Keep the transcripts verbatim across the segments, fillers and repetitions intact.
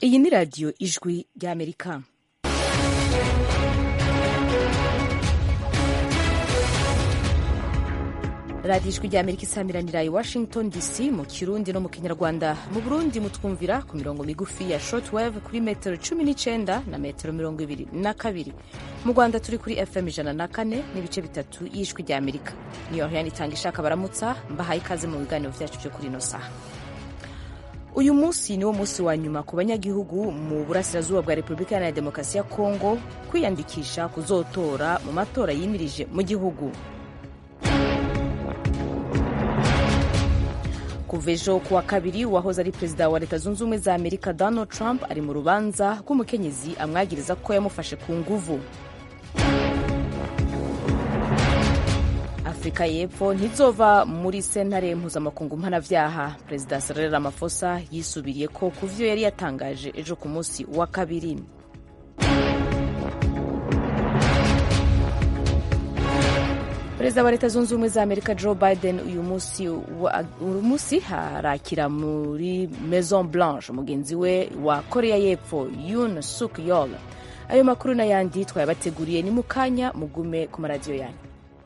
iyi ni radiyo ijwi ry'amerika. radiyo ijwi ry'amerika isamiranira i washington dc mu kirundi no mu kinyarwanda. mu burundi mutwumvira ku mirongo migufi ya shortwave kuri metero cumi n'icenda na metero mirongo ibiri na kabiri. mu rwanda turi kuri fm ijana na kane n'ibice bitatu y'ijwi ry'amerika. niyo heyani itanga ishaka baramutsa, mbahaye ikaze mu biganiro vyacu vyo kuri ino saha. uyu munsi niwo munsi wa nyuma ku banyagihugu mu burasirazuba bwa repubulika iharanira demokarasi ya kongo kwiyandikisha kuzotora mu matora yimirije mu gihugu. kuva ejo kuwa kabiri uwahoze ari perezida wa leta zunze ubumwe za amerika Donald Trump ari mu rubanza rw'umukenyezi amwagiriza ko yamufashe ku nguvu. Afurika y'Epfo ntizova muri sentare mpuzamakungu mpanavyaha. Perezida Cyril Ramaphosa yisubiriye ko ku vyo yari yatangaje ejo ku munsi wa kabiri. Perezida wa leta zunze ubumwe za amerika Joe Biden uyu munsi uyu munsi harakira muri Maison Blanche mugenzi we wa Korea y'Epfo Yoon Suk Yeol. Ayo makuru n'ayandi twayabateguriye ni mukanya, mugume ku maradiyo yanyu.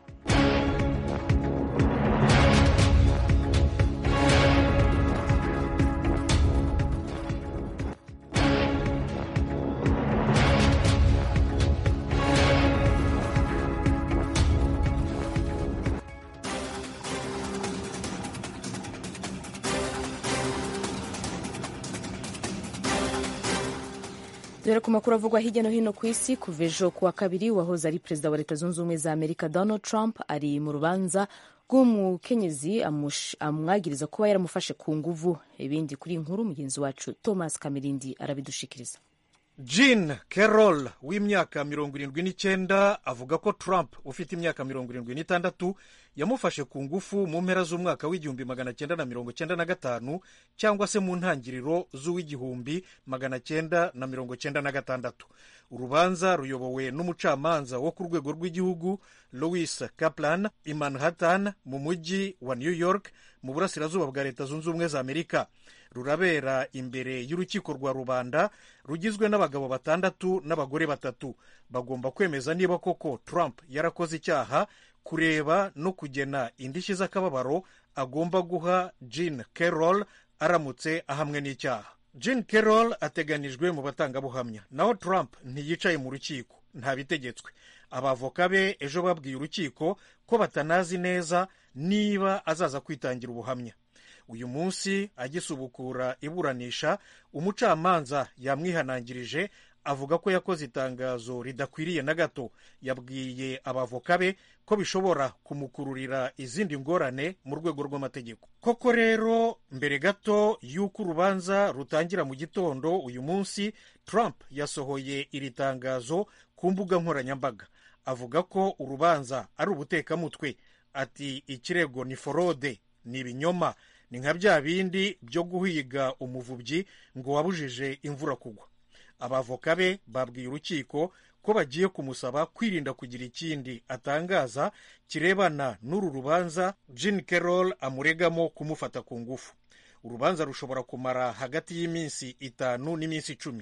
Dore ku makuru avugwa hirya no hino ku isi. kuva ejo kuwa kabiri uwahoze ari perezida wa leta zunze ubumwe za amerika Donald Trump ari mu rubanza rw'umukenyezi amwagiriza kuba yaramufashe ku nguvu. Ibindi kuri inkuru mugenzi wacu Thomas Kamirindi arabidushikiriza. Jean Carroll w'imyaka mirongo irindwi n'icyenda avuga ko Trump ufite imyaka mirongo irindwi n'itandatu yamufashe ku ngufu mu mpera z'umwaka w'igihumbi magana cyenda na mirongo cyenda na gatanu cyangwa se mu ntangiriro z'uw'igihumbi magana cyenda na mirongo cyenda na gatandatu. Urubanza ruyobowe n'umucamanza wo ku rwego rw'igihugu Louis Kaplan i Manhattan mu mujyi wa New York mu burasirazuba bwa leta zunze ubumwe za Amerika. Rurabera imbere y'urukiko rwa rubanda rugizwe n'abagabo batandatu n'abagore batatu. Bagomba kwemeza niba koko Trump yarakoze icyaha, kureba no kugena indishyi z'akababaro agomba guha Jean Carroll aramutse ahamwe n'icyaha. Jean Carroll ateganijwe mu batangabuhamya, naho Trump ntiyicaye mu rukiko, ntabitegetswe. Abavoka be ejo babwiye urukiko ko batanazi neza niba azaza kwitangira ubuhamya. Uyu munsi agisubukura iburanisha, umucamanza yamwihanangirije avuga ko yakoze itangazo ridakwiriye na gato. Yabwiye abavoka be ko bishobora kumukururira izindi ngorane mu rwego rw'amategeko. Koko rero mbere gato y'uko urubanza rutangira mu gitondo uyu munsi, Trump yasohoye iri tangazo ku mbuga nkoranyambaga. Avuga ko urubanza ari ubutekamutwe. Ati ikirego ni forode, ni ibinyoma, ni nka bya bindi byo guhiga umuvubyi ngo wabujije imvura kugwa. Abavoka be babwiye urukiko ko bagiye kumusaba kwirinda kugira ikindi atangaza kirebana n'uru rubanza Jean Carroll amuregamo kumufata ku ngufu. Urubanza rushobora kumara hagati y'iminsi itanu n'iminsi icumi.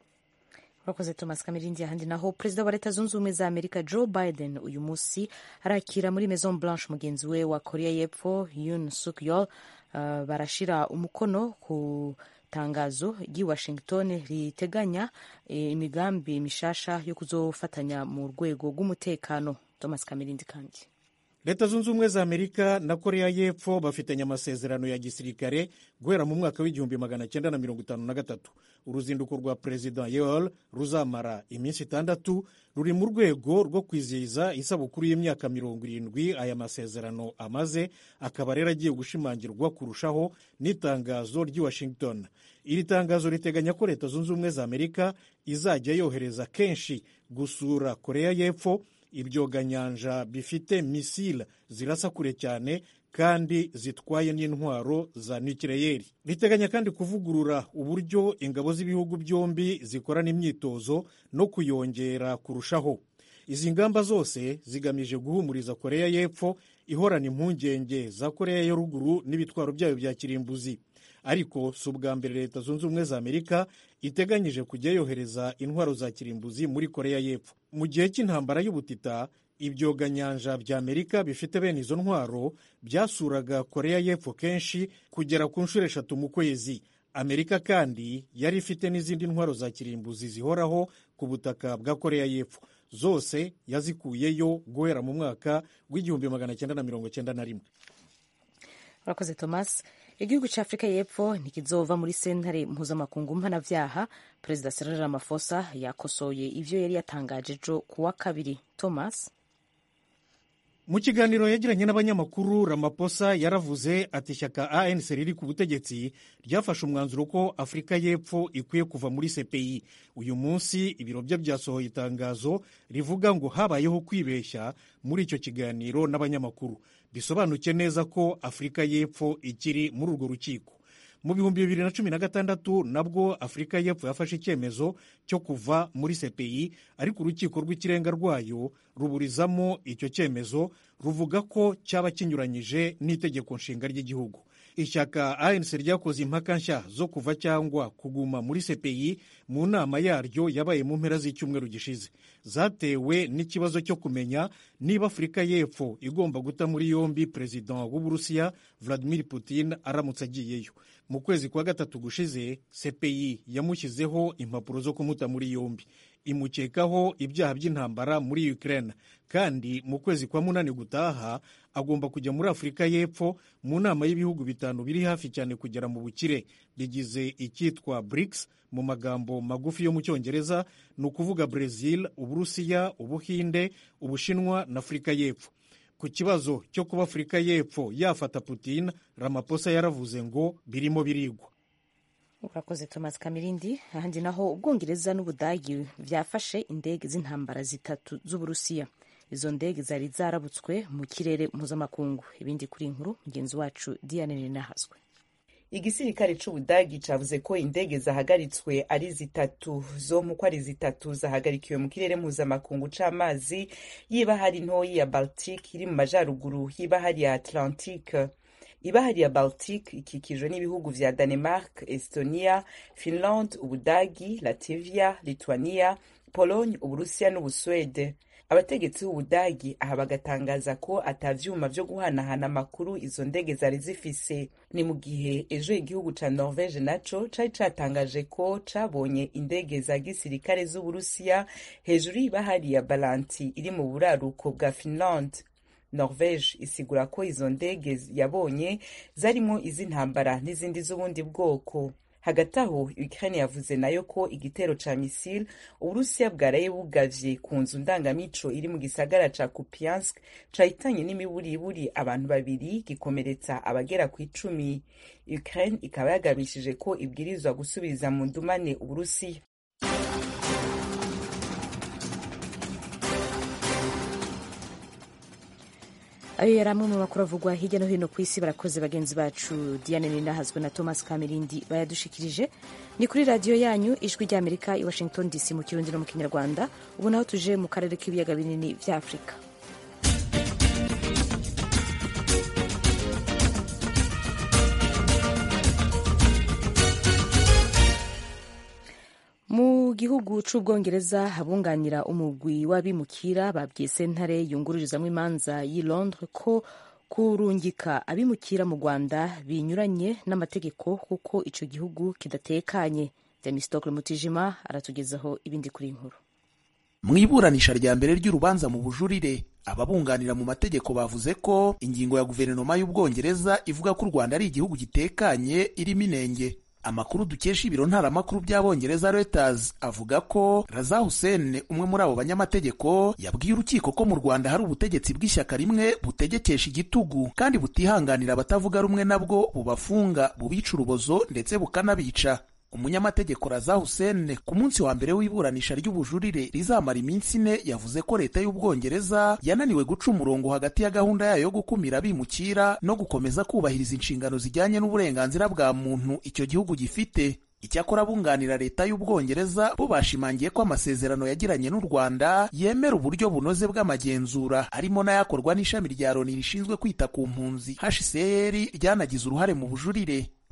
Urakoze Thomas Kamirindi. Ahandi naho perezida wa leta zunze ubumwe za amerika Joe Biden uyu munsi arakira muri Maison Blanche mugenzi we wa Korea y'Epfo Yoon Suk Yeol. Uh, barashira umukono ku tangazo ry'i Washington riteganya e, imigambi mishasha yo kuzofatanya mu rwego rw'umutekano. Thomas Kamirindi. Kandi leta zunze ubumwe za amerika na Korea y'Epfo bafitanye amasezerano ya gisirikare guhera mu mwaka w'igihumbi magana cyenda na mirongo itanu na gatatu. Uruzinduko rwa perezida Yeol ruzamara iminsi itandatu ruri mu rwego rwo kwizihiza isabukuru y'imyaka mirongo irindwi aya masezerano amaze, akaba rero agiye gushimangirwa kurushaho n'itangazo ry'i Washington. Iri tangazo riteganya ko leta zunze ubumwe za amerika izajya yohereza kenshi gusura Korea y'Epfo ibyoganyanja bifite misile zirasa kure cyane kandi zitwaye n'intwaro za nukileyeri. Riteganya kandi kuvugurura uburyo ingabo z'ibihugu byombi zikorana imyitozo no kuyongera kurushaho. Izi ngamba zose zigamije guhumuriza Korea y'Epfo ihorana impungenge za Korea ya ruguru n'ibitwaro byayo bya kirimbuzi. ariko si ubwa mbere leta zunze ubumwe za amerika iteganyije kujya yohereza intwaro za kirimbuzi muri koreya y'epfo. mu gihe cy'intambara y'ubutita ibyoganyanja bya amerika bifite bene izo ntwaro byasuraga koreya y'epfo kenshi kugera ku nshuro eshatu mu kwezi. amerika kandi yari ifite n'izindi ntwaro za kirimbuzi zihoraho ku butaka bwa koreya y'epfo, zose yazikuyeyo guhera mu mwaka w'igihumbi magana cyenda na mirongo cyenda na rimwe. urakoze Thomas. igihugu cya afurika y'epfo ntikizova muri sentare mpuzamakungu mpanabyaha. perezida Cyril Ramaphosa yakosoye ivyo yari yatangaje ejo ku wa kabiri. Thomas. mu kiganiro yagiranye n'abanyamakuru, Ramaphosa yaravuze ati ishyaka A N C riri ku butegetsi ryafashe umwanzuro ko afurika y'epfo ikwiye kuva muri C P I. uyu munsi ibiro bye byasohoye itangazo rivuga ngo habayeho kwibeshya muri icyo kiganiro n'abanyamakuru. bisobanuke neza ko afurika y'epfo ikiri muri urwo rukiko. mu bihumbi bibiri na cumi na gatandatu nabwo afurika y'epfo yafashe icyemezo cyo kuva muri C P I, ariko urukiko rw'ikirenga rwayo ruburizamo icyo cyemezo, ruvuga ko cyaba kinyuranyije n'itegeko nshinga ry'igihugu. ishyaka A N C ryakoze impaka nshya zo kuva cyangwa kuguma muri C P I mu nama yaryo yabaye mu mpera z'icyumweru gishize. zatewe n'ikibazo cyo kumenya niba afurika y'epfo igomba guta muri yombi perezida w'uburusiya Vladimir Putin aramutse agiyeyo. mu kwezi kwa gatatu gushize C P I yamushyizeho impapuro zo kumuta muri yombi, imukekaho ibyaha by'intambara muri Ukraine, kandi mu kwezi kwa munani gutaha agomba kujya muri afurika y'epfo mu nama y'ibihugu bitanu biri hafi cyane kugera mu bukire bigize icyitwa BRICS mu magambo magufi yo mu cyongereza, ni ukuvuga Brazil, uburusiya, ubuhinde, ubushinwa na afurika y'epfo. ku kibazo cyo kuba afurika y'epfo yafata Putin, Ramaphosa yaravuze ngo birimo birigwa. urakoze Thomas Kamirindi. ahandi naho ubwongereza n'ubudagi byafashe indege z'intambara zitatu z'uburusiya. izo ndege zari zarabutswe mu kirere mpuzamakungu. ibindi kuri inkuru mugenzi wacu Diane Ninahazwe. igisirikare c'ubudagi cavuze ko indege zahagaritswe ari zitatu zo muko ari zitatu zahagarikiwe mu kirere mpuzamakungu c'amazi y'ibahari ntoyi ya Baltic iri mu majaruguru y'ibahari ya Atlantique. ibahari ya Baltic ikikijwe n'ibihugu vya Danemark, Estonia, Finland, Ubudagi, Latvia, Lithuania, Pologne, Uburusiya n'Ubuswede. abategetsi b'Ubudagi aha bagatangaza ko atavyuma vyo guhanahana amakuru izo ndege zari zifise. ni mu gihe ejo igihugu ca Norvege naco cari catangaje ko cabonye indege za gisirikare z'Uburusiya hejuru y'ibahari ya Balanti iri mu buraruko bwa Finland. Norvege isigura ko izo ndege yabonye zarimo iz'intambara n'izindi z'ubundi bwoko. hagati aho Ukraine yavuze nayo ko igitero ca misile Uburusiya bwaraye bugavye ku nzu ndangamico iri mu gisagara ca Kupiansk cahitanye n'imiburiburi abantu babiri gikomeretsa abagera ku icumi. Ukraine ikaba yagabishije ko ibwirizwa gusubiza mu ndumane Uburusiya. ayo yari amwe mu makuru avugwa hirya no hino ku isi. barakoze bagenzi bacu Diane Ninahazwe na Thomas Kamirindi bayadushikirije. ni kuri radiyo yanyu ijwi ry'Amerika i Washington D C mu kirundi no mu kinyarwanda. ubu naho tuje mu karere k'ibiyaga binini vya Afurika. mu gihugu c'ubwongereza abunganira umugwi w'abimukira babwiye sentare yungururizamwo imanza y'i Londres ko kurungika abimukira mu Rwanda binyuranye n'amategeko kuko ico gihugu kidatekanye. Demistokle Mutijima aratugezaho ibindi kuri inkuru. mu iburanisha rya mbere ry'urubanza mu bujurire, ababunganira mu mategeko bavuze ko ingingo ya guverinoma y'Ubwongereza ivuga ko u Rwanda ari igihugu gitekanye irimo inenge. Amakuru dukesha ibiro ntaramakuru by'Abongereza Reuters avuga ko Raza Hussein, umwe muri abo banyamategeko, yabwiye urukiko ko mu Rwanda hari ubutegetsi bw'ishyaka rimwe butegekesha igitugu kandi butihanganira abatavuga rumwe nabwo, bubafunga, bubica urubozo ndetse bukanabica. Umunyamategeko Raza Hussein ku munsi wa mbere w'iburanisha ry'ubujurire rizamara iminsi ine yavuze ko leta y'Ubwongereza yananiwe guca umurongo hagati ya gahunda yayo yo gukumira abimukira no gukomeza kubahiriza inshingano zijyanye n'uburenganzira bwa muntu icyo gihugu gifite. Icyakora abunganira leta y'Ubwongereza bo bashimangiye ko amasezerano yagiranye n'u Rwanda yemera uburyo bunoze bw'amagenzura harimo n'ayakorwa n'ishami rya Loni rishinzwe kwita ku mpunzi H C R ryanagize uruhare mu bujurire.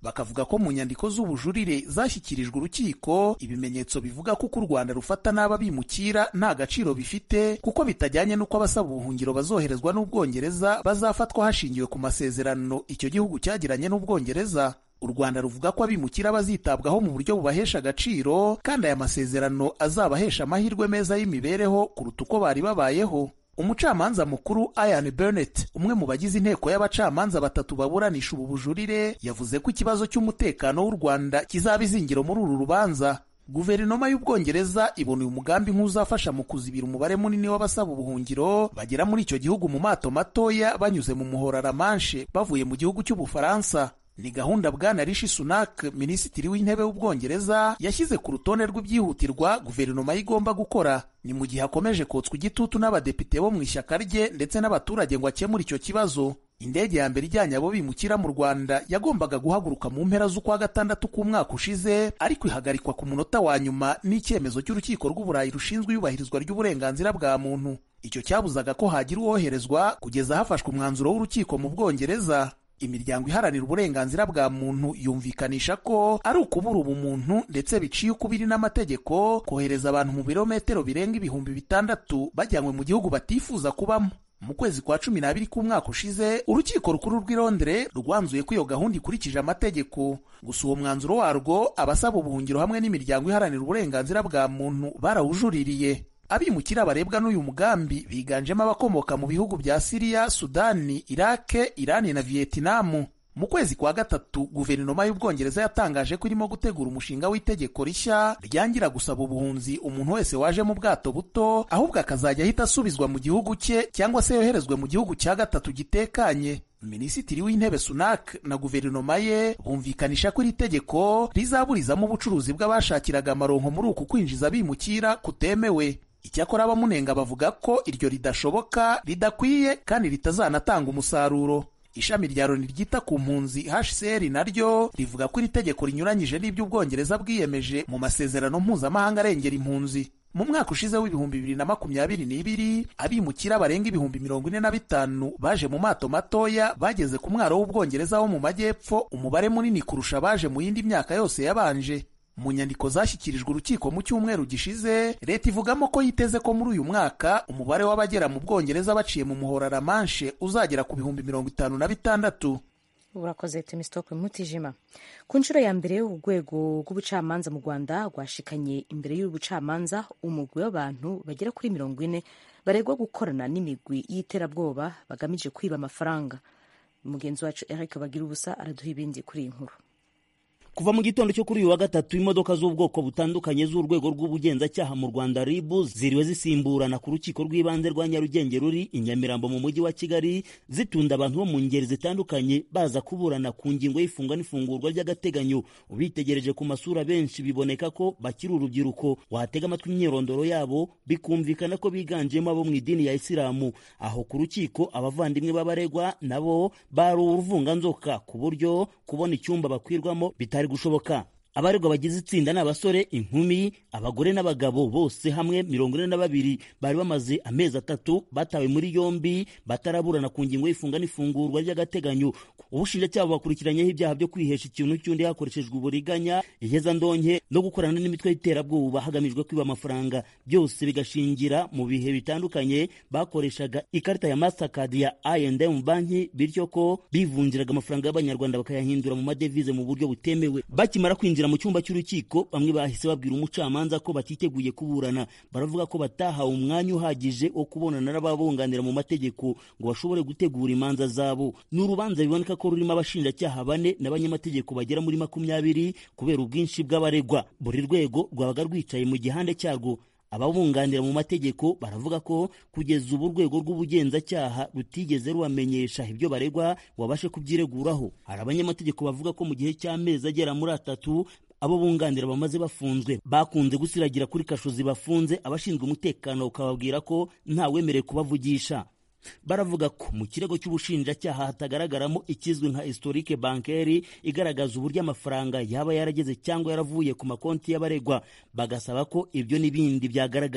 bakavuga ko mu nyandiko z'ubujurire zashyikirijwe urukiko ibimenyetso bivuga ko uko u Rwanda rufata n'aba bimukira nta gaciro bifite, kuko bitajyanye n'uko abasaba ubuhungiro bazoherezwa n'Ubwongereza bazafatwa hashingiwe ku masezerano icyo gihugu cyagiranye n'Ubwongereza. U Rwanda ruvuga ko abimukira bazitabwaho mu buryo bubahesha agaciro, kandi aya masezerano azabahesha amahirwe meza y'imibereho kuruta uko bari babayeho. Umucamanza mukuru Ian Burnett, umwe mu bagize inteko y'abacamanza batatu baburanisha ubu bujurire, yavuze ko ikibazo cy'umutekano w'u Rwanda kizaba izingiro muri uru rubanza. Guverinoma y'Ubwongereza ibona uyu mugambi nk'uzafasha mu kuzibira umubare munini w'abasaba ubuhungiro bagera muri icyo gihugu mu mato matoya banyuze mu muhora La Manche bavuye mu gihugu cy'Ubufaransa. Ni gahunda Bwana Rishi Sunak, minisitiri w'intebe w'Ubwongereza, yashyize ku rutonde rw'ibyihutirwa guverinoma igomba gukora. Ni mu gihe akomeje kotswa igitutu n'abadepite bo mu ishyaka rye ndetse n'abaturage ngo akemure icyo kibazo. Indege ya mbere ijyanye abo bimukira mu Rwanda yagombaga guhaguruka mu mpera z'ukwa gatandatu k'umwaka ushize, ariko ihagarikwa ku munota wa nyuma n'icyemezo cy'urukiko rw'Uburayi rushinzwe iyubahirizwa ry'uburenganzira bwa muntu. Icyo cyabuzaga ko hagira uwoherezwa kugeza hafashwe umwanzuro w'urukiko mu Bwongereza. Imiryango iharanira uburenganzira bwa muntu yumvikanisha ko ari ukubura ubumuntu ndetse biciye ukubiri n'amategeko kohereza abantu mu birometero birenga ibihumbi bitandatu bajyanywe mu gihugu batifuza kubamo. Mu kwezi kwa cumi n'abiri k'umwaka ushize, urukiko rukuru rw'i Londres rwanzuye ko iyo gahunda ikurikije amategeko. Gusa uwo mwanzuro warwo abasaba ubuhungiro hamwe n'imiryango iharanira uburenganzira bwa muntu barawujuririye. Abimukira barebwa n'uyu mugambi biganjemo abakomoka mu bihugu bya Siriya, Sudani, Irake, Irani na Vietnam. Mu kwezi kwa gatatu, guverinoma y'Ubwongereza yatangaje ko irimo gutegura umushinga w'itegeko rishya ryangira gusaba ubuhunzi umuntu wese waje mu bwato buto, ahubwo akazajya ahita asubizwa mu gihugu cye cyangwa se yoherezwe mu gihugu cya gatatu gitekanye. Minisitiri w'intebe Sunak na guverinoma ye bumvikanisha ko iri tegeko rizaburizamo ubucuruzi bw'abashakiraga amaronko muri uku kwinjiza abimukira kutemewe. Icyakora abamunenga bavuga ko iryo ridashoboka, ridakwiye kandi ritazanatanga umusaruro. Ishami rya Loni ryita ku mpunzi H C R naryo rivuga ko iri tegeko rinyuranyije n'ibyo Ubwongereza bwiyemeje mu masezerano mpuzamahanga arengera impunzi. Mu mwaka ushize w'ibihumbi bibiri na makumyabiri n'ibiri, abimukira barenga ibihumbi mirongo ine na bitanu baje mu mato matoya bageze ku mwaro w'Ubwongereza wo mu majyepfo, umubare munini kurusha baje mu yindi myaka yose yabanje. Mu nyandiko zashyikirijwe urukiko mu cyumweru gishize, leta ivugamo ko yiteze ko muri uyu mwaka umubare w'abagera mu Bwongereza baciye mu muhora La Manche uzagera ku bihumbi mirongo itanu na bitandatu. Urakoze Temistoke Mutijima. Ku nshuro ya mbere urwego rw'ubucamanza mu Rwanda rwashikanye imbere y'ubucamanza umugwi w'abantu bagera kuri mirongo ine baregwa gukorana n'imigwi y'iterabwoba bagamije kwiba amafaranga. Umugenzi wacu Eric Bagirubusa araduha ibindi kuri iyi nkuru. Kuva mu gitondo cyo kuri uyu wa gatatu, imodoka z'ubwoko butandukanye z'urwego rw'ubugenzacyaha mu Rwanda R I B ziriwe zisimburana ku rukiko rw'ibanze rwa Nyarugenge ruri i Nyamirambo mu mujyi wa Kigali, zitunda abantu bo mu ngeri zitandukanye baza kuburana ku ngingo y'ifungwa n'ifungurwa ry'agateganyo. Ubitegereje ku masura benshi biboneka ko bakiri urubyiruko. Watega amatwi imyirondoro yabo bikumvikana ko biganjemo abo mu idini ya Isilamu. Aho ku rukiko abavandimwe b'abaregwa nabo bari uruvunganzoka ku buryo kubona icyumba bakwirwamo bitari gushoboka. Abaregwa bagize itsinda n'abasore, inkumi, abagore n'abagabo bose hamwe mirongo ine na babiri bari bamaze amezi atatu batawe muri yombi bataraburana ku ngingo y'ifunga n'ifungurwa ry'agateganyo. Ubushinjacyaha bakurikiranyeho ibyaha byo kwihesha ikintu cy'undi hakoreshejwe uburiganya, ihezandonke no gukorana n'imitwe y'iterabwoba hagamijwe kwiba amafaranga. Byose bigashingira mu bihe bitandukanye bakoreshaga ikarita ya Mastercard ya I and M banki, bityo ko bivunjiraga amafaranga y'abanyarwanda bakayahindura mu madevize mu buryo butemewe. Bakimara kwinjira mu cyumba cy'urukiko, bamwe bahise babwira umucamanza ko batiteguye kuburana. Baravuga ko batahawe umwanya uhagije wo kubonana n'ababunganira mu mategeko ngo bashobore gutegura imanza zabo. N'urubanza biboneka ko rurimo abashinjacyaha bane n'abanyamategeko bagera muri makumyabiri kubera ubwinshi bw'abaregwa. Buri rwego rwabaga rwicaye mu gihande cyarwo. Ababunganira mu mategeko baravuga ko kugeza ubu urwego rw'ubugenzacyaha rutigeze rubamenyesha ibyo baregwa wabashe kubyireguraho. Hari abanyamategeko bavuga ko mu gihe cy'amezi agera muri atatu abo bunganira bamaze bafunzwe bakunze gusiragira kuri kasho zibafunze, abashinzwe umutekano ukababwira ko nta wemerewe kubavugisha. Baravuga ko mu kirego cy'ubushinjacyaha hatagaragaramo ikizwi nka historique bancaire igaragaza uburyo amafaranga yaba yarageze cyangwa yaravuye ku makonti y'abaregwa. Bagasaba ko ibyo n'ibindi byagaragara.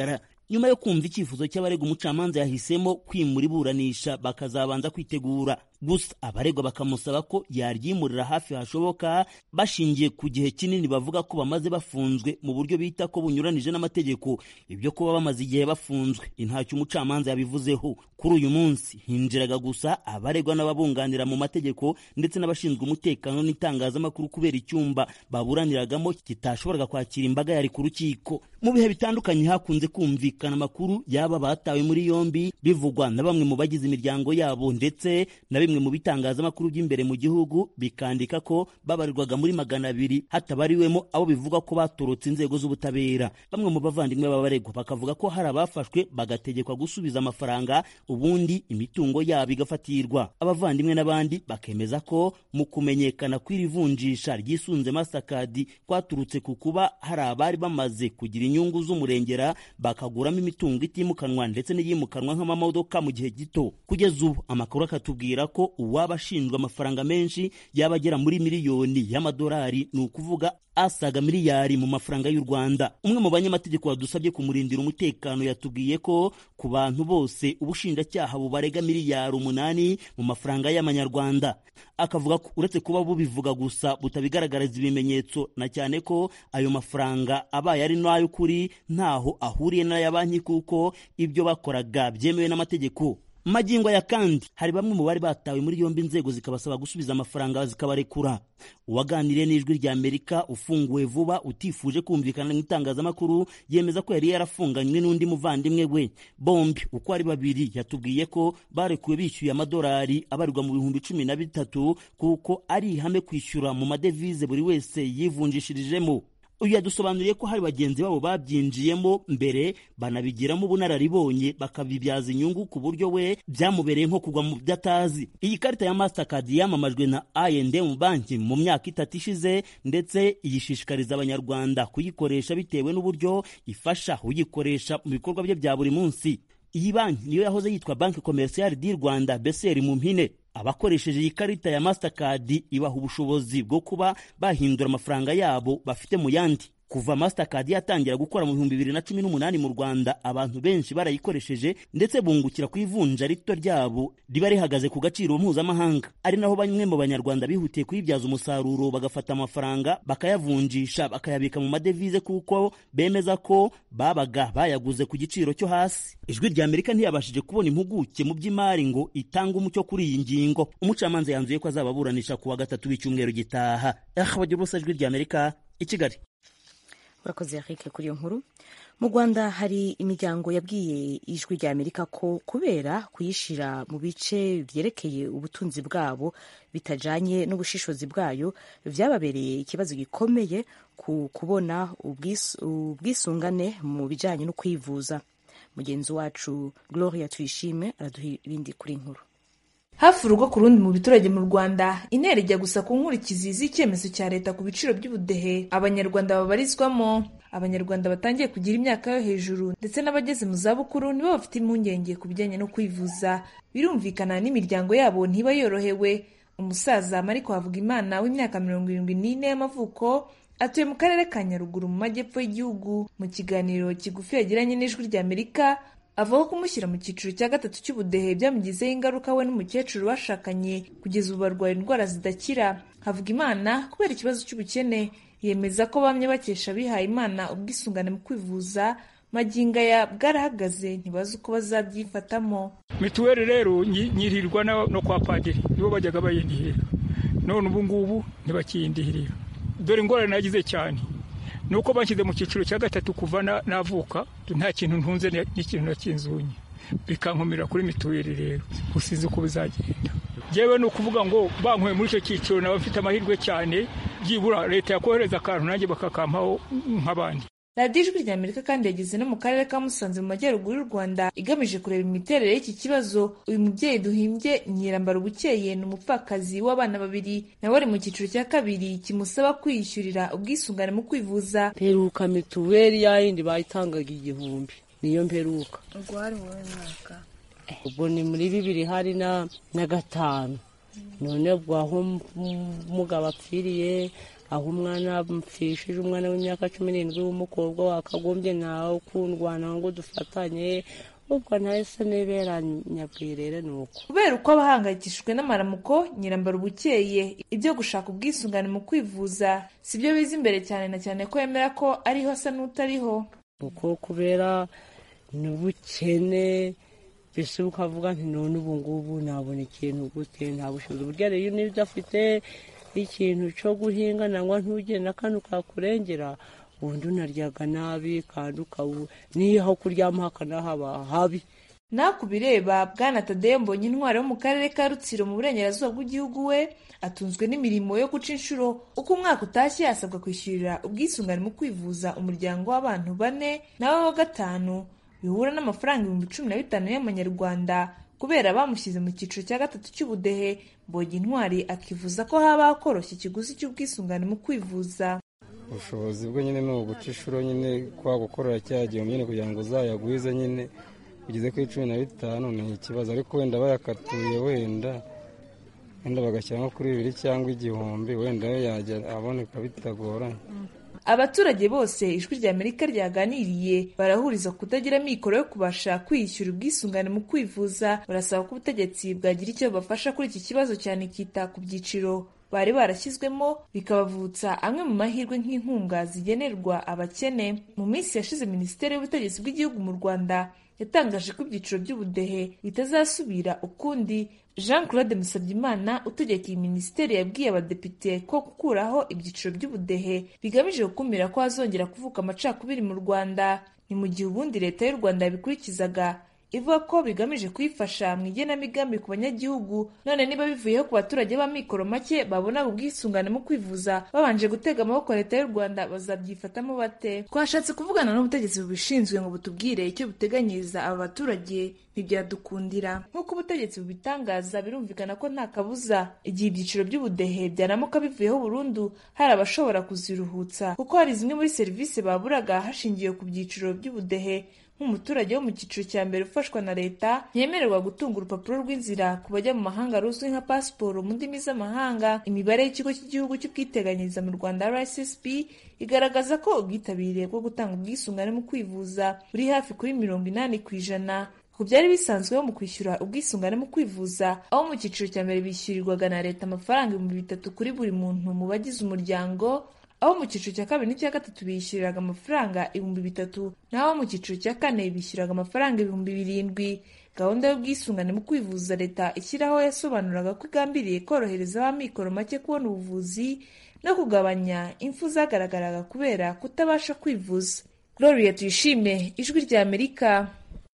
nyuma yo kumva icyifuzo cy'abaregwa umucamanza yahisemo kwimura iburanisha bakazabanza kwitegura. Gusa abaregwa bakamusaba ko yaryimurira hafi hashoboka bashingiye ku gihe kinini bavuga ko bamaze bafunzwe mu buryo bita ko bunyuranije n'amategeko. Ibyo kuba bamaze igihe bafunzwe ntacyo umucamanza yabivuzeho. Kuri uyu munsi hinjiraga gusa abaregwa n'ababunganira mu mategeko ndetse n'abashinzwe umutekano n'itangazamakuru kubera icyumba baburaniragamo kitashoboraga kwakira imbaga yari ku rukiko. Mu bihe bitandukanye hakunze kumvikana amakuru yaba batawe muri yombi bivugwa na bamwe mu bagize imiryango yabo ndetse na bimwe mu bitangazamakuru by'imbere mu gihugu bikandika ko babarirwaga muri magana abiri hatabariwemo abo bivuga ko batorotse inzego z'ubutabera. Bamwe mu bavandimwe b'abaregwa bakavuga ko hari abafashwe bagategekwa gusubiza amafaranga ubundi imitungo yabo igafatirwa. Abavandimwe n'abandi bakemeza ko mu kumenyekana kw'iri vunjisha ryisunze Mastercard kwaturutse ku kuba hari abari bamaze kugira inyungu z'umurengera bakaguramo imitungo itimukanwa ndetse n'iyimukanwa nk'amamodoka mu gihe gito. Kugeza ubu amakuru akatubwira ko uwaba ashinjwa amafaranga menshi yaba agera muri miliyoni y'amadolari, ni ukuvuga asaga miliyari mu mafaranga y'u Rwanda. Umwe mu banyamategeko wadusabye kumurindira umutekano yatubwiye ko ku bantu bose ubushinjacyaha bubarega miliyari umunani mu mafaranga y'amanyarwanda. Akavuga ko uretse kuba bubivuga gusa butabigaragariza ibimenyetso, na cyane ko ayo mafaranga abaye ari n'ay'ukuri ntaho ahuriye n'aya banki kuko ibyo bakoraga byemewe n'amategeko. Magingo ya kandi hari bamwe mu bari batawe muri yombi inzego zikabasaba gusubiza amafaranga zikabarekura. Uwaganiriye n'Ijwi rya Amerika ufunguwe vuba utifuje kumvikana mu itangazamakuru yemeza ko yari yarafunganywe n'undi muvandimwe we. Bombi uko ari babiri yatubwiye ko barekuwe bishyuye amadolari abarirwa mu bihumbi cumi na bitatu kuko ari ihame kwishyura mu madevize buri wese yivunjishirijemo. Uyu yadusobanuriye ko hari bagenzi babo babyinjiyemo mbere banabigiramo ubunararibonye bakabibyaza inyungu ku buryo we byamubereye nko kugwa mu byatazi. Iyi karita ya Mastercard yamamajwe na I and M banki mu myaka itatu ishize ndetse yishishikariza abanyarwanda kuyikoresha bitewe n'uburyo ifasha uyikoresha mu bikorwa bye bya buri munsi. Iyi banki niyo yahoze yitwa Banque Commerciale du Rwanda B C R mu mpine. Abakoresheje iyi karita ya Mastercard ibaha ubushobozi bwo kuba bahindura amafaranga yabo bafite mu yandi. Kuva Mastercard yatangira gukora mu bihumbi bibiri na cumi n'umunani mu Rwanda, abantu benshi barayikoresheje ndetse bungukira ku ivunja rito ryabo riba rihagaze ku gaciro mpuzamahanga. Ari naho bamwe mu banyarwanda bihutiye kuyibyaza umusaruro bagafata amafaranga bakayavunjisha bakayabika mu madevize kuko bemeza ko babaga bayaguze ku giciro cyo hasi. Ijwi rya Amerika ntiyabashije kubona impuguke mu by'imari ngo itanga umucyo kuri iyi ngingo. Umucamanza yanzuye ko azababuranisha ku wa gatatu w'icyumweru gitaha. Bagira ubusa Ijwi rya Amerika i Kigali. Urakoze Eric kuri iyo nkuru. Mu Rwanda hari imiryango yabwiye Ijwi rya Amerika ko kubera kuyishira mu bice byerekeye ubutunzi bwabo bitajanye n'ubushishozi bwayo byababereye ikibazo gikomeye ku kubona ubwisungane mu bijanye no kwivuza. Mugenzi wacu Gloria Tuyishime araduha ibindi kuri inkuru. Hafi urugo ku rundi mu biturage mu Rwanda, intera ijya gusa ku nkurikizi z'icyemezo cya leta ku biciro by'ubudehe abanyarwanda babarizwamo. Abanyarwanda batangiye kugira imyaka yo hejuru ndetse n'abageze mu zabukuru nibo bafite impungenge ku bijyanye no kwivuza. Birumvikana n'imiryango yabo ntiba yorohewe. Umusaza Mariko Havugimana w'imyaka mirongo irindwi n'ine y'amavuko atuye mu karere ka Nyaruguru mu majyepfo y'igihugu. Mu kiganiro kigufi yagiranye n'Ijwi rya Amerika avuga ko kumushyira mu cyiciro cya gatatu cy'ubudehe byamugizeho ingaruka we n'umukecuru bashakanye kugeza ubu barwaye indwara zidakira. Havugimana kubera ikibazo cy'ubukene yemeza ko bamwe bakesha bihaye Imana ubwisungane mu kwivuza maginga ya bwarahagaze ntibazi uko bazabyifatamo. Mituweli rero nyirirwa no kwa padiri nibo bajyaga bayindihira, none ubu ngubu ntibakiyindihirira. Dore ingorane nagize cyane nuko banshyize mu cyiciro cya gatatu kuva navuka nta kintu ntunze n'ikintu nakinzunye, bikankomera kuri mituweli. Rero usize uko bizagenda. Jewe no kuvuga ngo bankuye muri icyo cyiciro naba mfite amahirwe cyane, byibura leta yakohereza akantu nanjye bakakampaho nk'abandi. Radiyo Ijwi rya Amerika kandi yageze no mu karere ka Musanze mu majyaruguru y'u Rwanda igamije kureba imiterere y'iki kibazo. Uyu mubyeyi duhimbye Nyirambara Bukeye ni umupfakazi w'abana babiri, nawe ari mu cyiciro cya kabiri kimusaba kwiyishyurira ubwisungane mu kwivuza. Mperuka mituweli yayindi bayitangaga igihumbi niyo mperuka. Ubwo hari wowe mwaka? Ubwo ni muri bibiri hari na na gatanu. None ubwo aho umugabo apfiriye aho umwana mpfishije umwana w'imyaka cumi n'indwi w'umukobwa wakagombye nawe ukundwana ngo dufatanye, ubwo ntahise nibera nyabwirere. Ni uko kubera uko abahangayikishijwe n'amaramuko Nyirambara Bukeye ibyo gushaka ubwisungane mu kwivuza si byo biza imbere cyane, na cyane ko yemera ko ariho asa n'utariho, kuko kubera n'ubukene mbese ukavuga nti none ubu ngubu nabona ikintu gute, nta bushobozi. Burya rero niba udafite ikintu cyo guhinga nangwa ntugire n'akantu kakurengera, ubundi unaryaga nabi kandi ukabu niyo aho kuryama hakanahaba habi. Nakubireba Bwana Tadeyo Mbonyintwari wo mu karere ka Rutsiro mu burengerazuba bw'igihugu we atunzwe n'imirimo yo guca inshuro. Uko umwaka utashye asabwa kwishyurira ubwisungane mu kwivuza umuryango w'abantu bane nawe wa gatanu bihura n'amafaranga ibihumbi cumi na bitanu y'amanyarwanda kubera bamushyize mu cyiciro cya gatatu cy'ubudehe. Mbonyintwari akivuza ko habaho koroshya ikiguzi cy'ubwisungane mu kwivuza. Ubushobozi bwo nyine ni uguca inshuro nyine kwa gukorera cya gihe nyine kugira ngo uzayagwize nyine ugeze kuri cumi na bitanu ni ikibazo, ariko wenda bayakatuye wenda wenda bagashyiramo kuri bibiri cyangwa igihumbi wenda yajya aboneka bitagoranye. Abaturage bose Ijwi rya Amerika ryaganiriye barahuriza kutagira mikoro yo kubasha kwiyishyura ubwisungane mu kwivuza. Barasaba ko ubutegetsi bwagira icyo bafasha kuri iki kibazo cyane kita ku byiciro bari barashyizwemo bikabavutsa amwe mu mahirwe nk'inkunga zigenerwa abakene. Mu minsi yashize Minisiteri y'Ubutegetsi bw'Igihugu mu Rwanda yatangaje ko ibyiciro by'ubudehe bitazasubira ukundi. Jean Claude Musabyimana utegeka iyi minisiteri yabwiye abadepite ko gukuraho ibyiciro by'ubudehe bigamije gukumira ko hazongera kuvuka amacakubiri mu Rwanda. Ni mu gihe ubundi leta y'u Rwanda yabikurikizaga ivuga ko bigamije kuyifasha mu igenamigambi ku banyagihugu. None niba bivuyeho ku baturage b'amikoro make babona ubwisungane mu kwivuza babanje gutega amaboko leta y'u Rwanda, bazabyifatamo bate? Twashatse kuvugana n'ubutegetsi bubishinzwe ngo butubwire icyo buteganyiriza aba baturage, ntibyadukundira. Nk'uko ubutegetsi bubitangaza, birumvikana ko nta kabuza igihe ibyiciro by'ubudehe byaramuka bivuyeho burundu hari abashobora kuziruhutsa, kuko hari zimwe muri serivisi baburaga hashingiwe ku byiciro by'ubudehe. Nk'umuturage wo mu cyiciro cya mbere ufashwa na leta ntiyemererwa gutunga urupapuro rw'inzira ku bajya mu mahanga ruzwi nka pasiporo mu ndimi z'amahanga. Imibare y'ikigo cy'igihugu cy'ubwiteganyirize mu Rwanda R S S B igaragaza ko ubwitabire bwo gutanga ubwisungane mu kwivuza buri hafi kuri mirongo inani ku ijana ku byari bisanzweho mu kwishyura ubwisungane mu kwivuza, aho mu cyiciro cya mbere bishyurirwaga na leta amafaranga ibihumbi bitatu kuri buri muntu mu bagize umuryango, aho mu cyiciro cya kabiri n'icya gatatu bishyuriraga amafaranga ibihumbi bitatu, naho mu cyiciro cya kane bishyuraga amafaranga ibihumbi birindwi. Gahunda y'ubwisungane mu kwivuza leta ishyiraho yasobanuraga ko igambiriye korohereza ab'amikoro make kubona ubuvuzi no kugabanya impfu zagaragaraga kubera kutabasha kwivuza. Gloria Tuyishime, Ijwi rya Amerika.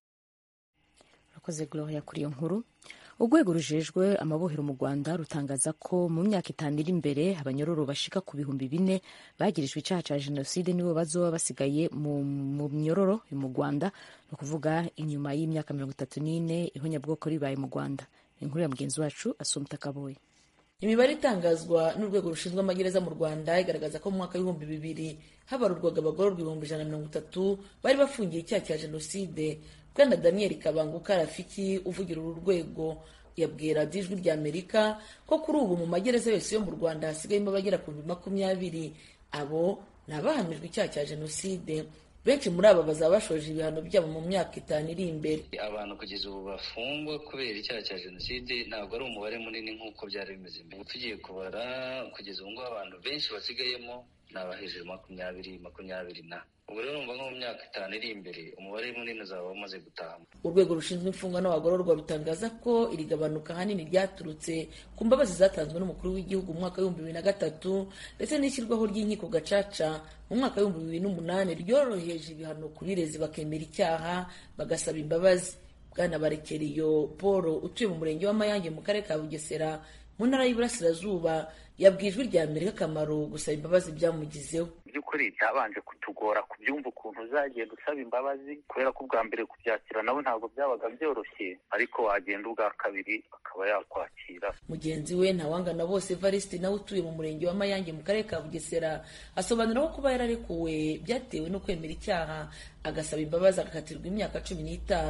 Akoze Gloria kuri iyo nkuru. Urwego rujejwe amabohero mu Rwanda rutangaza ko mu myaka itanu iri imbere abanyororo bashika ku bihumbi bine bagirijwe icyaha cya jenoside nibo bazoba basigaye mu myororo mu Rwanda, no kuvuga inyuma y'imyaka mirongo itatu n'ine ihonyabwoko ribaye mu Rwanda. Inkuru ya mugenzi wacu Assumpta Kaboyi. Imibare itangazwa n'urwego rushinzwe amagereza mu Rwanda igaragaza ko mu mwaka w'ibihumbi bibiri habarurwaga abagororwa ibihumbi ijana na mirongo itatu bari bafungiye icyaha cya jenoside. Bwana Daniel Kabanguka Rafiki uvugira uru rwego yabwira Ijwi rya Amerika ko kuri ubu mu magereza yose yo mu Rwanda hasigayemo abagera ku bihumbi makumyabiri. Abo ni abahamijwe icyaha cya jenoside. Benshi muri aba bazaba bashoje ibihano byabo mu myaka itanu iri imbere. Abantu kugeza ubu bafungwa kubera icyaha cya jenoside ntabwo ari umubare munini nk'uko byari bimeze mbere. Tugiye kubara kugeza ubu ngubu abantu benshi basigayemo ni abahejuru makumyabiri makumyabiri na ubu rero numva nko mu myaka itanu iri imbere umubare munini uzaba wamaze gutaha. Urwego rushinzwe imfungwa n'abagororwa rutangaza ko iri gabanuka ahanini ryaturutse ku mbabazi zatanzwe n'umukuru w'igihugu mu mwaka w'ibihumbi bibiri na gatatu ndetse n'ishyirwaho ry'inkiko gacaca mu mwaka w'ibihumbi bibiri n'umunani ryoroheje ibihano ku birezi bakemera icyaha bagasaba imbabazi. Bwana Barekeriyo Paul utuye mu murenge wa Mayange mu karere ka Bugesera mu ntara y'Iburasirazuba yabwiye Ijwi rya Amerika akamaro gusaba imbabazi byamugizeho. By'ukuri byabanje kutugora kubyumva ukuntu uzagenda usaba imbabazi kubera ko ubwa mbere kubyakira nawe ntabwo byabaga byoroshye, ariko wagenda ubwa kabiri akaba yakwakira. Mugenzi we Ntawangana Bose Evariste nawe utuye mu murenge wa Mayange mu karere ka Bugesera asobanura ko kuba yararekuwe byatewe no kwemera icyaha agasaba imbabazi agakatirwa imyaka cumi n'itanu. Uwo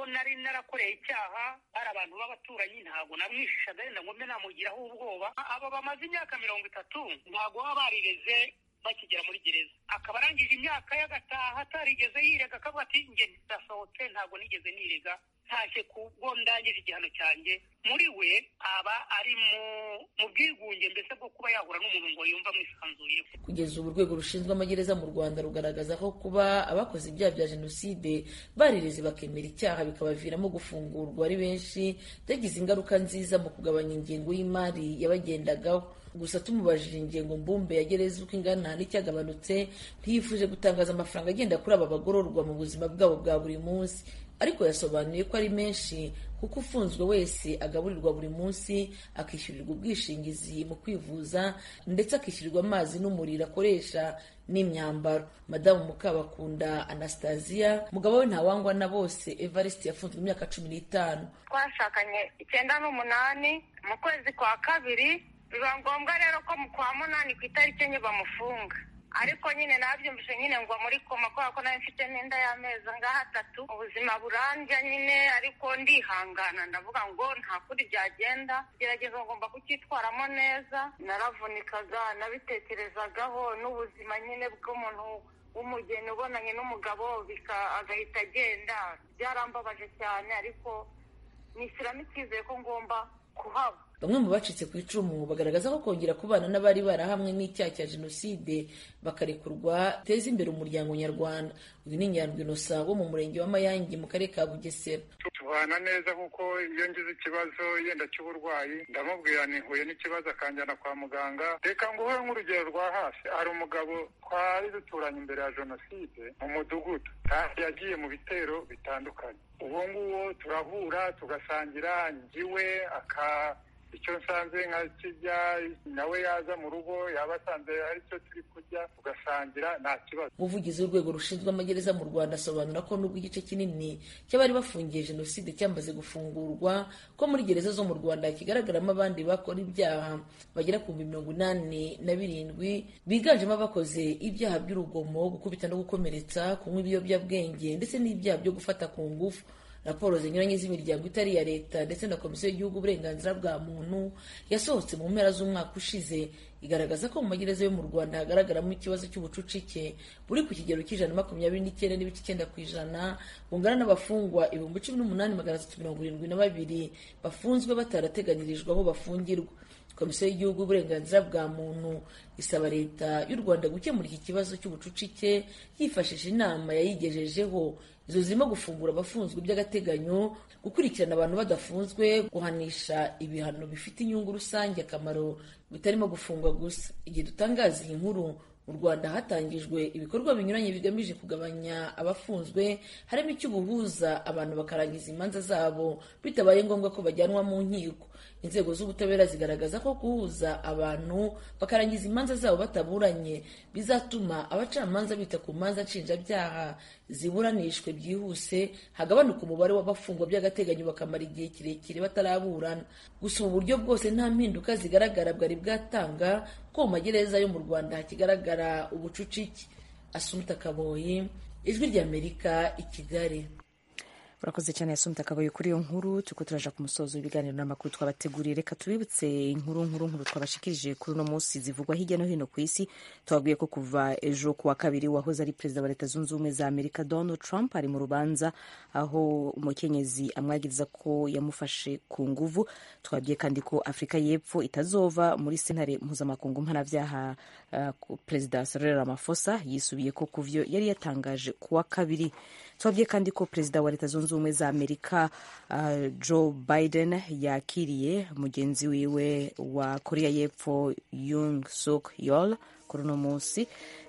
nari narakoreye icyaha ari abantu b'abaturanyi ntabwo namwishishaga yenda ngo mbe namugiraho ubwoba. Aba bamaze imyaka mirongo itatu ntabwo baba barireze bakigera muri gereza, akaba arangije imyaka y'agataha atarigeze yirega, akavuga ati nge ndasohotse ntabwo nigeze nirega, ntashye kubwo ndangije igihano cyanjye. Muri we aba ari mu bwigunge mbese bwo kuba yahura n'umuntu ngo yumva amwisanzuyeho. Kugeza ubu urwego rushinzwe amagereza mu Rwanda rugaragaza ko kuba abakoze ibyaha bya jenoside barireze bakemera icyaha bikabaviramo gufungurwa ari benshi byagize ingaruka nziza mu kugabanya ingengo y'imari yabagendagaho. Gusa tumubajije ingengo mbumbe ya gereza uko ingana n'icyagabanutse, ntiyifuje gutangaza amafaranga agenda kuri aba bagororwa mu buzima bwabo bwa buri munsi, ariko yasobanuye ko ari menshi kuko ufunzwe wese agaburirwa buri munsi, akishyurirwa ubwishingizi mu kwivuza ndetse akishyurirwa amazi n'umuriro akoresha n'imyambaro. Madamu Mukabakunda Anastasia, mugabo we ntawangwa na bose Evariste, yafunzwe imyaka cumi n'itanu. Twashakanye icyenda n'umunani mu kwezi kwa kabiri, biba ngombwa rero ko mu kwa munani ku itariki enye bamufunga, ariko nyine nabyumvise nyine ngo muri koma kubera ko nawe mfite n'inda y'amezi angahe atatu, ubuzima burandya nyine, ariko ndihangana ndavuga ngo nta kuri byagenda, gerageza ngomba kucyitwaramo neza. Naravunikaga, nabitekerezagaho n'ubuzima nyine bw'umuntu w'umugeni ubonanye n'umugabo agahita agenda, byarambabaje cyane, ariko nishyiramo icyizere ko ngomba kuhaba. Bamwe mu bacitse ku icumu bagaragaza ko kongera kubana n'abari barahamwe n'icyaha cya jenoside bakarekurwa biteza imbere umuryango nyarwanda. Uyu ni Nyandwi Innocent wo mu murenge wa Mayange mu karere ka Bugesera. Tubana neza kuko iyo ngize ikibazo yenda cy'uburwayi ndamubwira nihuye n'ikibazo akanjyana kwa muganga. Reka nguhe nk'urugero rwa hafi, hari umugabo twari duturanye imbere ya jenoside mu mudugudu kandi yagiye mu bitero bitandukanye. Uwo nguwo turahura tugasangira, njyiwe aka icyo nsanze nka kijya, nawe yaza mu rugo yaba asanze ari cyo turi kurya tugasangira, nta kibazo. Umuvugizi w'urwego rushinzwe amagereza mu Rwanda asobanura ko nubwo igice kinini cy'abari bafungiye jenoside cyamaze gufungurwa, ko muri gereza zo mu Rwanda kigaragaramo abandi bakora ibyaha bagera ku mirongo inani na birindwi, biganjemo abakoze ibyaha by'urugomo, gukubita no gukomeretsa, kunywa ibiyobyabwenge ndetse n'ibyaha byo gufata ku ngufu. Raporo zinyuranye z'imiryango itari iya leta ndetse na Komisiyo y'Igihugu y'Uburenganzira bwa Muntu yasohotse mu mpera z'umwaka ushize igaragaza ko mu magereza yo mu Rwanda hagaragaramo ikibazo cy'ubucucike buri ku kigero cy'ijana makumyabiri n'icyenda n'ibice icyenda ku ijana, bungana n'abafungwa ibihumbi cumi n'umunani magana atatu mirongo irindwi na babiri bafunzwe batarateganyirijwe aho bafungirwa. Komisiyo y'Igihugu y'Uburenganzira bwa Muntu isaba leta y'u Rwanda gukemura iki kibazo cy'ubucucike yifashishije inama yayigejejeho. Izo zirimo gufungura abafunzwe by'agateganyo, gukurikirana abantu badafunzwe, guhanisha ibihano bifite inyungu rusange akamaro bitarimo gufungwa gusa. Igihe dutangaza iyi nkuru mu Rwanda hatangijwe ibikorwa binyuranye bigamije kugabanya abafunzwe, harimo icy'ubuhuza abantu bakarangiza imanza zabo bitabaye ngombwa ko bajyanwa mu nkiko. Inzego z'ubutabera zigaragaza ko guhuza abantu bakarangiza imanza zabo bataburanye bizatuma abacamanza bita ku manza nshinjabyaha ziburanishwe byihuse, hagabanuka umubare w'abafungwa by'agateganyo bakamara igihe kirekire bataraburana. Gusa ubu buryo bwose nta mpinduka zigaragara bwari bwatanga ko mu magereza yo mu Rwanda hakigaragara ubucucike. Assumpta Kaboyi, Ijwi ry'Amerika, i Kigali. Urakoze cyane Assumpta Kaboyi kuri iyo nkuru. Tuko turaja ku musozo w'ibiganiro n'amakuru twabateguriye. Reka tubibutse inkuru nkuru nkuru twabashikirije kuri uno munsi zivugwa hirya no hino ku isi. Twabwiye ko kuva ejo kuwa kabiri wahoze ari perezida wa Leta Zunze Ubumwe za Amerika Donald Trump ari mu rubanza aho umukenyezi amwagiriza ko yamufashe ku nguvu. Twabwiye kandi ko Afrika y'Epfo itazova muri sentare mpuzamakungu mpanavyaha. Uh, Perezida Cyril Ramaphosa yisubiye ko kuvyo yari yatangaje kuwa kabiri. Twabwiye kandi ko perezida wa Leta Zunze Ubumwe za Amerika uh, Joe Biden yakiriye mugenzi wiwe wa Korea y'Epfo Yoon Suk Yeol kuri uno munsi.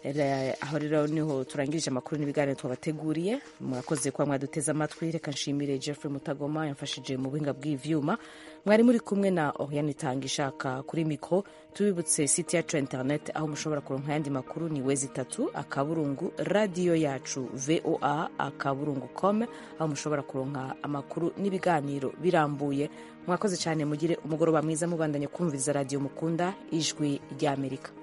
Aho rero niho turangirije amakuru n'ibiganiro twabateguriye. Mwakoze kwa mwaduteza amatwi. Reka nshimire Jeffrey Mutagoma yamfashije mu buhinga bw'ivyuma. Mwari muri kumwe na Oriane Tangishaka kuri mikro. Tubibutse site yacu internet aho mushobora kuronka yandi makuru ni wezi tatu akaburungu radio yacu voa akaburungu com aho mushobora kuronka amakuru n'ibiganiro birambuye. Mwakoze cyane, mugire umugoroba mwiza mubandanye kumviza radio mukunda Ijwi ry'Amerika.